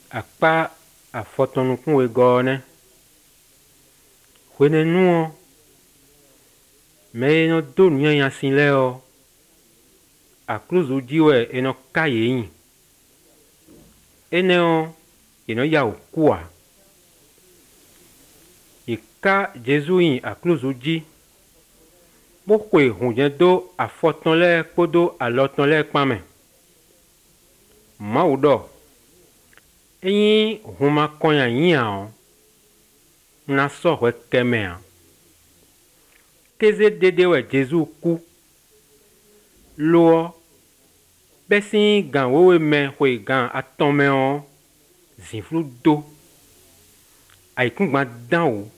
Akpa afɔtɔnukun we gɔɔnɛ. Wene nuɔ. Mɛ no do nuya yasin lɛ o. Akluzu diwe eno kaye yin. Ene o eno ya ukua. Ika Jesu yin akluzu di. Bokwe hunje do afɔtɔn lɛ kpodo alɔtɔn lɛ kpamɛ. Mawu dɔ. Eyin huma konya yin o. Na sɔhwe kɛmɛ a. Keze dede we Jesu ku. Loɔ. Bɛsi gan wewe mɛ hwe gan atɔmɛ o. Zinflu do. Aikungba dan o.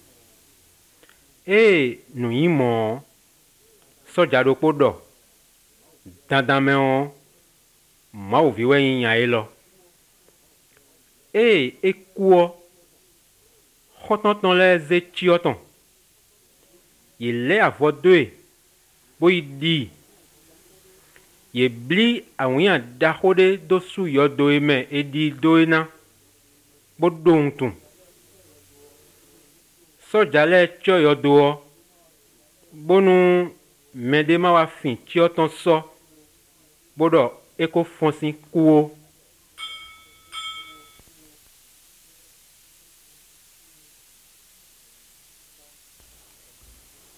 Nu yin mɔ. Sɔja do kpo dɔ. Dandan mɛ o. Mawu vi we yin nya elɔ. Ekuɔ. Xɔtɔtɔn lɛ ze tsiɔtɔn. Ye lɛ avɔ doe. Bo yi di. Ye bli awunya daxode do su yɔ doe mɛ edi doe na. Bo do ŋutun. Sɔja lɛ tsɔ yɔ doɔ. Bonu mɛde ma wa fin tsiɔtɔn sɔ. Bo dɔ eko fɔnsi kuo.